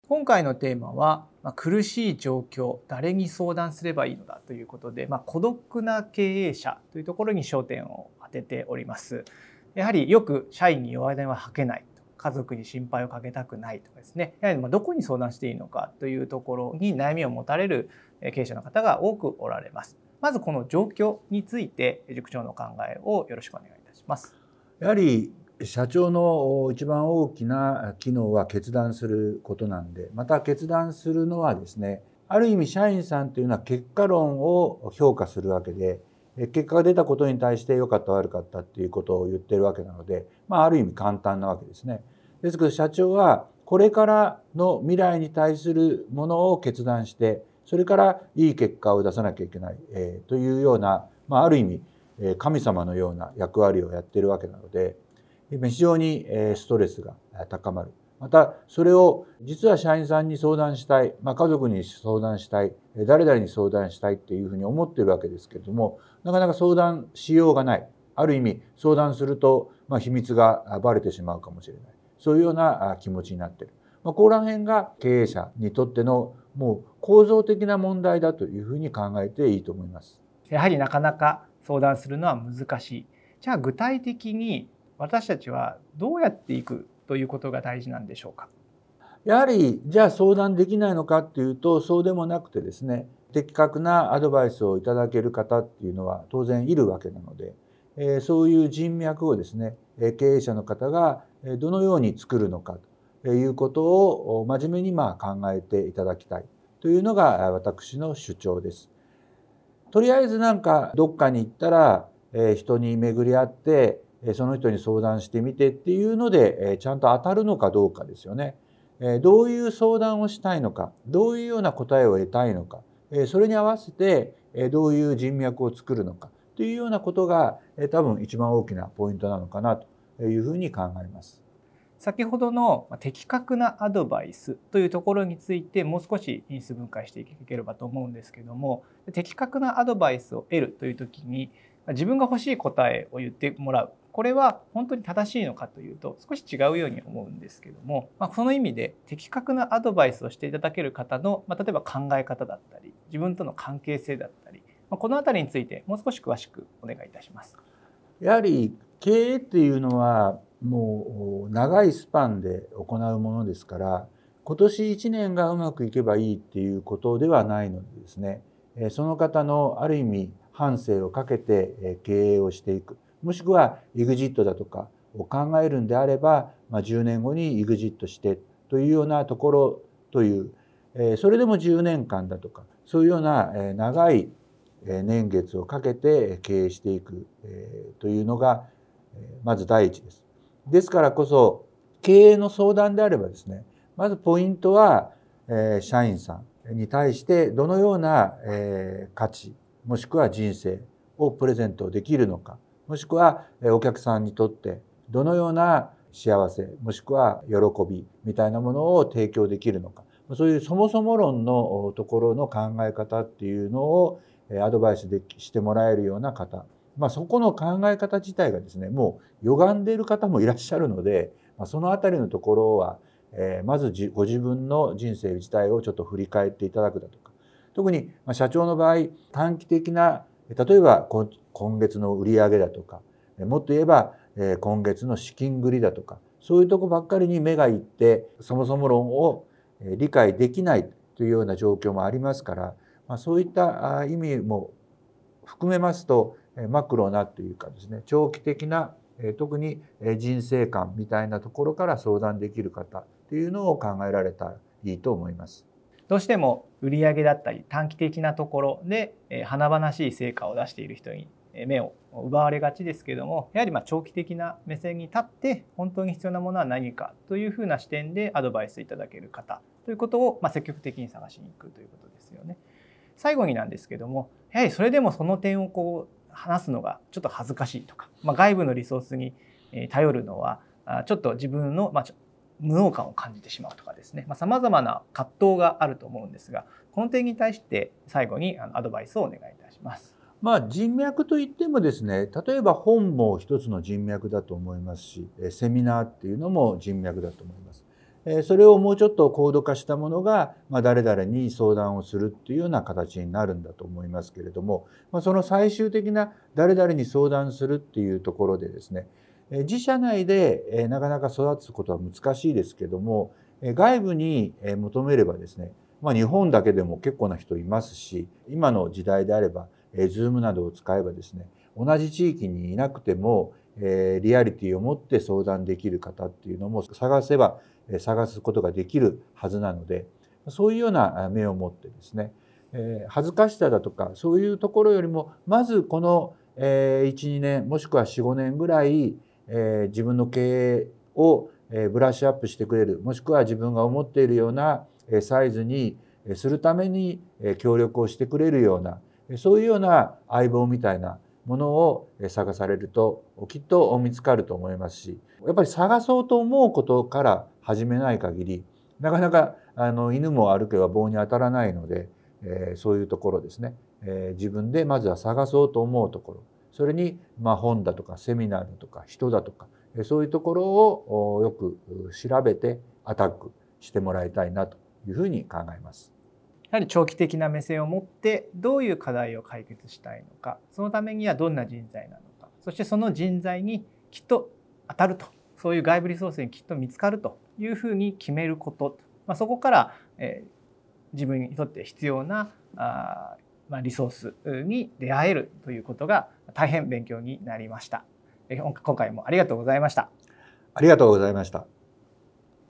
今回のテーマは、苦しい状況、誰に相談すればいいのだということで、孤独な経営者というところに焦点を当てております。やはりよく社員に弱音は吐けない、家族に心配をかけたくないとかですね、やはりどこに相談していいのかというところに悩みを持たれる経営者の方が多くおられます。まずこの状況について塾長の考えをよろしくお願いいたします。 やはり社長の一番大きな機能は決断することなんで、また決断するのはですね、ある意味社員さんというのは結果論を評価するわけで、結果が出たことに対して良かった悪かったっていうことを言ってるわけなので、ある意味簡単なわけですね。ですけど社長はこれからの未来に対するものを決断して、それからいい結果を出さなきゃいけない、というような、ある意味神様のような役割をやっているわけなので、非常にストレスが高まる。またそれを実は社員さんに相談したい、家族に相談したい、誰々に相談したいっていうふうに思ってるわけですけれども、なかなか相談しようがない。ある意味相談すると秘密がバレてしまうかもしれない。そういうような気持ちになっている。ここら辺が経営者にとってのもう構造的な問題だというふうに考えていいと思います。 やはりなかなか相談するのは難しい。じゃあ具体的に私たちはどうやっていくということが大事なんでしょうか。 やはりじゃあ相談できないのかっていうとそうでもなくてですね、的確なアドバイスをいただける方っていうのは当然いるわけなので、そういう人脈をですね、経営者の方がどのように作るのかということを真面目に考えていただきたいというのが私の主張です。とりあえずどっかに行ったら人に巡り合ってその人に相談してみてっていうのでちゃんと当たるのかどうかですよね。どういう相談をしたいのか、どういうような答えを得たいのか、それに合わせてどういう人脈を作るのかというようなことが多分一番大きなポイントなのかなというふうに考えます。 先ほどの的確なアドバイスというところについてもう少し因数分解していければと思うんですけども、的確なアドバイスを得るという時に自分が欲しい答えを言ってもらう、これは本当に正しいのかというと少し違うように思うんですけども、その意味で的確なアドバイスをしていただける方の、例えば考え方だったり自分との関係性だったり、このあたりについてもう少し詳しくお願いいたします。 やはり経営っていうのはもう長いスパンで行うものですから、今年1年がうまくいけばいいっていうことではないのでですね、その方のある意味半生をかけて経営をしていく、もしくは EXIT だとかを考えるんであれば、10年後に EXIT してというようなところという、それでも10年間だとかそういうような長い年月をかけて経営していくというのがまず第一です。ですからこそ経営の相談であればですね、まずポイントは社員さんに対してどのような価値もしくは人生をプレゼントできるのか、もしくはお客さんにとってどのような幸せもしくは喜びみたいなものを提供できるのか、そういうそもそも論のところの考え方っていうのをアドバイスでしてもらえるような方、そこの考え方自体がですね、もう歪んでいる方もいらっしゃるので、そのあたりのところはまずご自分の人生自体をちょっと振り返っていただくだとか、特に社長の場合短期的な、例えば今月の売上だとか、もっと言えば今月の資金繰りだとか、そういうとこばっかりに目がいってそもそも論を理解できないというような状況もありますから、そういった意味も含めますとマクロなというかですね、長期的な特に人生観みたいなところから相談できる方というのを考えられたらいいと思います。 どうしても売上だったり短期的なところで華々しい成果を出している人に目を奪われがちですけども、やはり長期的な目線に立って本当に必要なものは何かというふうな視点でアドバイスいただける方ということを積極的に探しに行くということですよね。最後になんですけども、やはりそれでもその点を話すのがちょっと恥ずかしいとか、外部のリソースに頼るのはちょっと自分の無能感を感じてしまうとかですね、さまざまな葛藤があると思うんですが、この点に対して最後にアドバイスをお願いいたします。 人脈といってもですね、例えば本も一つの人脈だと思いますし、セミナーっていうのも人脈だと思います。 それをもうちょっと高度化したものが、誰々に相談をするっていうような形になるんだと思いますけれども、その最終的な誰々に相談するっていうところでですね、自社内でなかなか育つことは難しいですけども、外部に求めればですね、日本だけでも結構な人いますし、今の時代であれば、Zoom などを使えばですね、同じ地域にいなくても、リアリティを持って相談できる方っていうのも探せば探すことができるはずなので、そういうような目を持ってですね、恥ずかしさだとかそういうところよりもまずこの1、2年もしくは4、5年ぐらい自分の経営をブラッシュアップしてくれる、もしくは自分が思っているようなサイズにするために協力をしてくれるような、そういうような相棒みたいなものを探されるときっと見つかると思いますし、やっぱり探そうと思うことから始めない限りなかなか犬も歩けば棒に当たらないので、そういうところですね、自分でまずは探そうと思うところ、それに本だとかセミナーだとか人だとかそういうところをよく調べてアタックしてもらいたいなというふうに考えます。 やはり長期的な目線を持ってどういう課題を解決したいのか、そのためにはどんな人材なのか、そしてその人材にきっと当たると、そういう外部リソースにきっと見つかるというふうに決めること、そこから、自分にとって必要なリソースに出会えるということが大変勉強になりました。今回もありがとうございました。 ありがとうございました。